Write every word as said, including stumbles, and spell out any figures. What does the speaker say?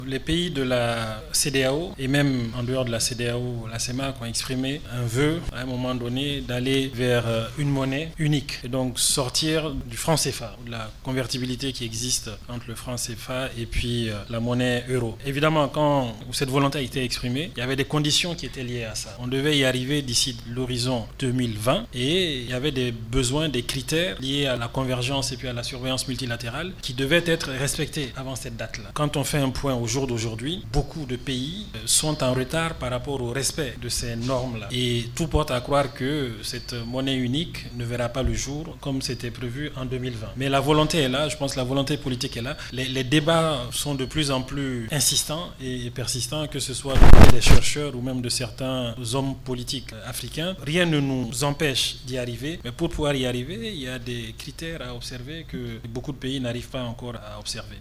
Les pays de la C E D E A O et même en dehors de la C E D E A O, la C E M A C ont exprimé un vœu à un moment donné d'aller vers une monnaie unique et donc sortir du franc C F A, de la convertibilité qui existe entre le franc C F A et puis la monnaie euro. Évidemment, quand cette volonté a été exprimée, il y avait des conditions qui étaient liées à ça. On devait y arriver d'ici l'horizon deux mille vingt et il y avait des besoins, des critères liés à la convergence et puis à la surveillance multilatérale qui devaient être respectés avant cette date-là. Quand on fait un point au jour d'aujourd'hui, beaucoup de pays sont en retard par rapport au respect de ces normes-là. Et tout porte à croire que cette monnaie unique ne verra pas le jour comme c'était prévu en deux mille vingt. Mais la volonté est là, je pense que la volonté politique est là. Les, les débats sont de plus en plus insistants et persistants, que ce soit des chercheurs ou même de certains hommes politiques africains. Rien ne nous empêche d'y arriver, mais pour pouvoir y arriver, il y a des critères à observer que beaucoup de pays n'arrivent pas encore à observer.